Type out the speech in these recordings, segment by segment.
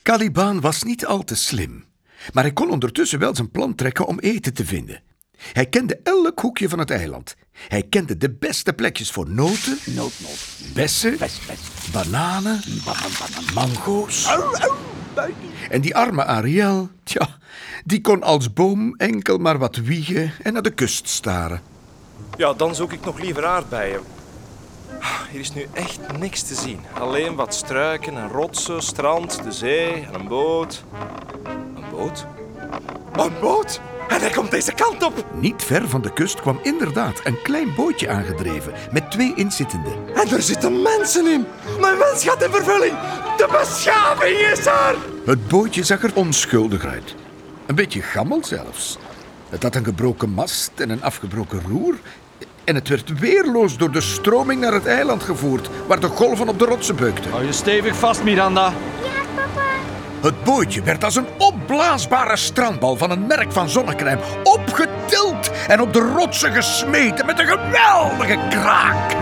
Caliban was niet al te slim, maar hij kon ondertussen wel zijn plan trekken om eten te vinden. Hij kende elk hoekje van het eiland. Hij kende de beste plekjes voor noten, bessen, bananen, mango's. En die arme Ariel, die kon als boom enkel maar wat wiegen en naar de kust staren. Ja, dan zoek ik nog liever aardbeien. Hier is nu echt niks te zien. Alleen wat struiken en rotsen, strand, de zee en een boot. Een boot? Een boot? En hij komt deze kant op. Niet ver van de kust kwam inderdaad een klein bootje aangedreven met 2 inzittenden. En er zitten mensen in. Mijn wens gaat in vervulling. De beschaving is er. Het bootje zag er onschuldig uit. Een beetje gammel zelfs. Het had een gebroken mast en een afgebroken roer. En het werd weerloos door de stroming naar het eiland gevoerd, waar de golven op de rotsen beukten. Hou je stevig vast, Miranda. Ja, papa. Het bootje werd als een opblaasbare strandbal van een merk van zonnecrème opgetild en op de rotsen gesmeten met een geweldige kraak.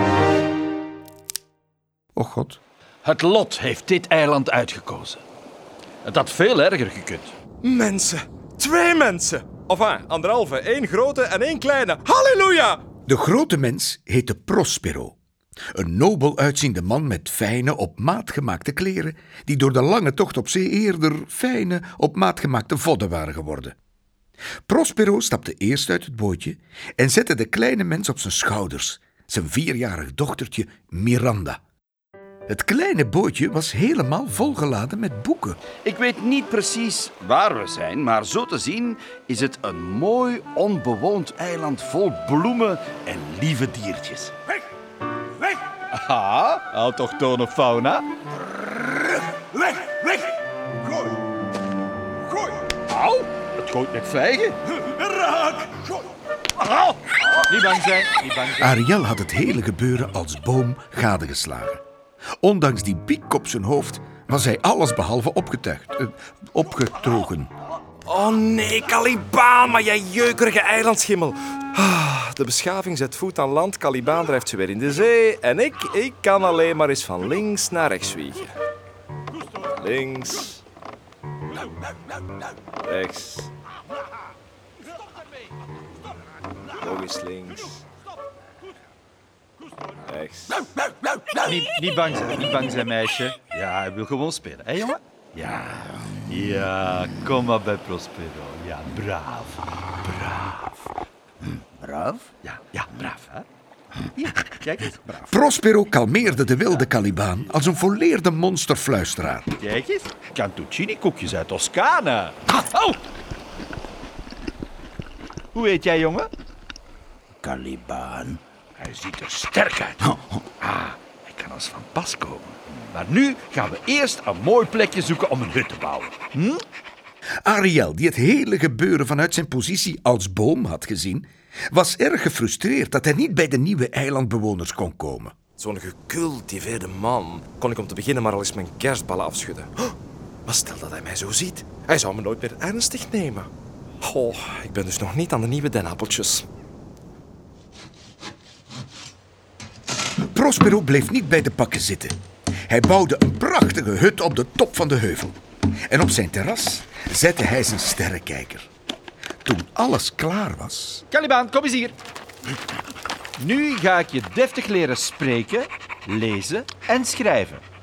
Oh God. Het lot heeft dit eiland uitgekozen. Het had veel erger gekund. Mensen. 2 mensen. Enfin, 1,5. 1 grote en 1 kleine. Halleluja! De grote mens heette Prospero. Een nobel uitziende man met fijne, op maat gemaakte kleren, die door de lange tocht op zee eerder fijne, op maat gemaakte vodden waren geworden. Prospero stapte eerst uit het bootje en zette de kleine mens op zijn schouders, zijn 4-jarig dochtertje Miranda. Het kleine bootje was helemaal volgeladen met boeken. Ik weet niet precies waar we zijn, maar zo te zien is het een mooi, onbewoond eiland vol bloemen en lieve diertjes. Weg! Weg! Aha, autochtone fauna. Weg! Weg! Gooi! Gooi! Au, het gooit met vijgen. Raak! Gooi! Au. Niet bang zijn, niet bang zijn. Ariel had het hele gebeuren als boom gadegeslagen. Ondanks die piek op zijn hoofd was hij allesbehalve opgetogen. Oh nee, Caliban, maar jij jeukerige eilandschimmel. De beschaving zet voet aan land, Caliban drijft ze weer in de zee. En ik kan alleen maar eens van links naar rechts wiegen. Links. Rechts. Nog eens links. Rechts. Niet bang zijn, meisje. Ja, hij wil gewoon spelen. Hé, jongen? Ja, kom maar bij Prospero. Ja, braaf. Braaf? Ja, braaf, hè? Hier, kijk eens. Braaf. Prospero kalmeerde de wilde Caliban als een volleerde monsterfluisteraar. Kijk eens. Cantuccini-koekjes uit Toscane. Oh! Hoe heet jij, jongen? Caliban. Hij ziet er sterk uit. Hij kan ons van pas komen. Maar nu gaan we eerst een mooi plekje zoeken om een hut te bouwen. Ariel, die het hele gebeuren vanuit zijn positie als boom had gezien, was erg gefrustreerd dat hij niet bij de nieuwe eilandbewoners kon komen. Zo'n gecultiveerde man kon ik om te beginnen maar al eens mijn kerstballen afschudden. Maar stel dat hij mij zo ziet. Hij zou me nooit meer ernstig nemen. Ik ben dus nog niet aan de nieuwe denappeltjes. Prospero bleef niet bij de pakken zitten. Hij bouwde een prachtige hut op de top van de heuvel. En op zijn terras zette hij zijn sterrenkijker. Toen alles klaar was... Caliban, kom eens hier. Nu ga ik je deftig leren spreken, lezen en schrijven.